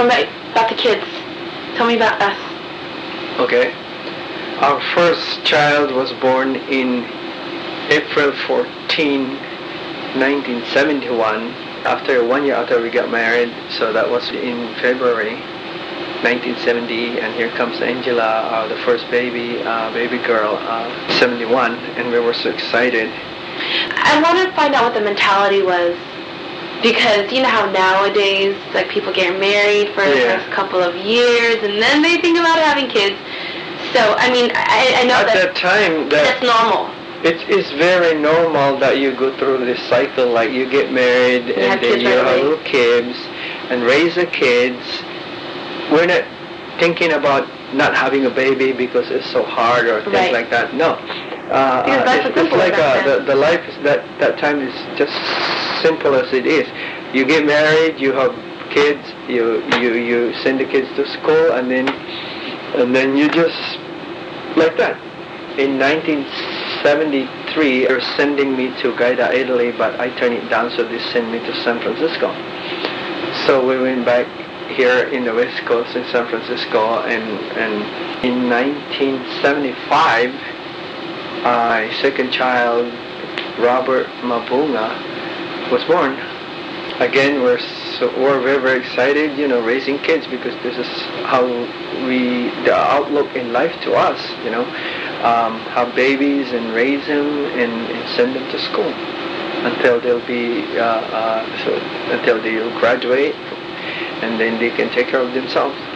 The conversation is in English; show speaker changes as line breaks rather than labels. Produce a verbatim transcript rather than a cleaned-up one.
tell me about the kids. Tell me about us.
Okay. Our first child was born in April fourteenth, nineteen seventy-one. After one year after we got married, so that was in February nineteen seventy, and here comes Angela, uh, the first baby, uh, baby girl, uh, seventy-one, and we were so excited.
I want to find out what the mentality was, because you know how nowadays, like, people get married for the
Yeah.
first couple of years, and then they think about having kids. So, I mean, I, I know
At
that,
that time, that
that's normal.
it is very normal that you go through this cycle, like you get married,
You
and
have
then
kids
you
right
have
away.
little kids, and raise the kids. We're not thinking about not having a baby because it's so hard or things
Right.
like that. No. Uh,
Because
uh,
life
it's,
was
it's
simpler
like
back
uh, the,
then.
the life is that, that time is just simple as it is. You get married, you have kids, you, you, you send the kids to school, and then and then you just like that. In nineteen seventy-three, they're sending me to Gaeta, Italy, but I turned it down, so they sent me to San Francisco. So we went back here in the West Coast in San Francisco, and, and in nineteen seventy-five, my second child, Robert Mabunga, was born. Again, we're so we're very very excited, you know, raising kids, because this is how we the outlook in life to us, you know, um, have babies and raise them and, and send them to school until they'll be uh, uh, so until they'll graduate, and then they can take care of themselves.